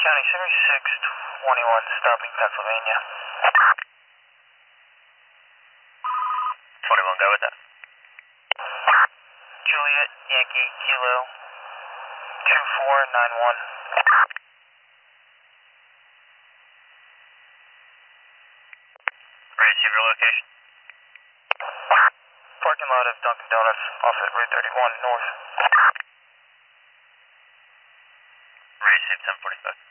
County 7621, stopping Pennsylvania. 21, go with that. Juliet, Yankee, Kilo, 2491. Receive your location. Parking lot of Dunkin' Donuts off at Route 31 North. Receive 1045.